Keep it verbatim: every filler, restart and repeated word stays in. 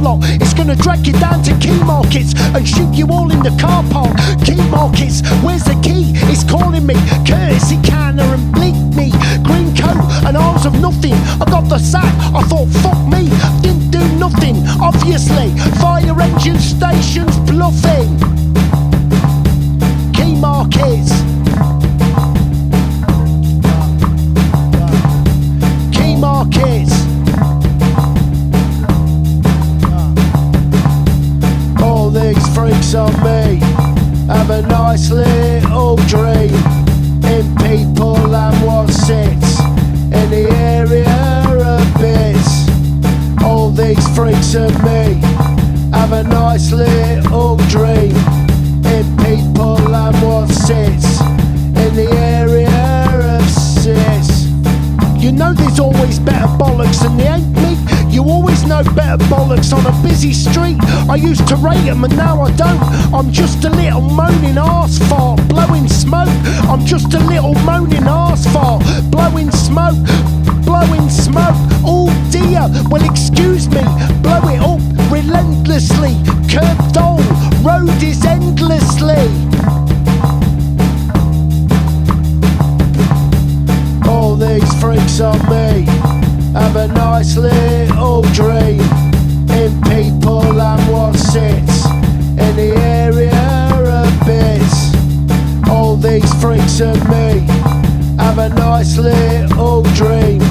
lot. It's gonna drag you down to Key Markets and shoot you all in the car park. Key Markets, where's the key? It's calling me. Courtesy Canner and bleak me. Green coat and arms of nothing. I got the sack, I thought fuck me. Didn't do nothing, obviously. Fire engine stations bluffing. Key Markets. Key Markets. All these freaks on me have a nice little dream in people and what sits in the area of bits. All these freaks of me have a nice little dream in people and what sits in the area of sits. You know there's always better bollocks than they ain't me. You always know better bollocks on a busy street. I used to rate them and now I don't. I'm just a little moaning arse fart, blowing smoke. I'm just a little moaning arse fart, blowing smoke, blowing smoke. Oh dear, well excuse me, blow it up relentlessly. Curb dull, road is endlessly. All these freaks on me have a nice little dream in people and what sits in the area of bits. All these freaks of me have a nice little dream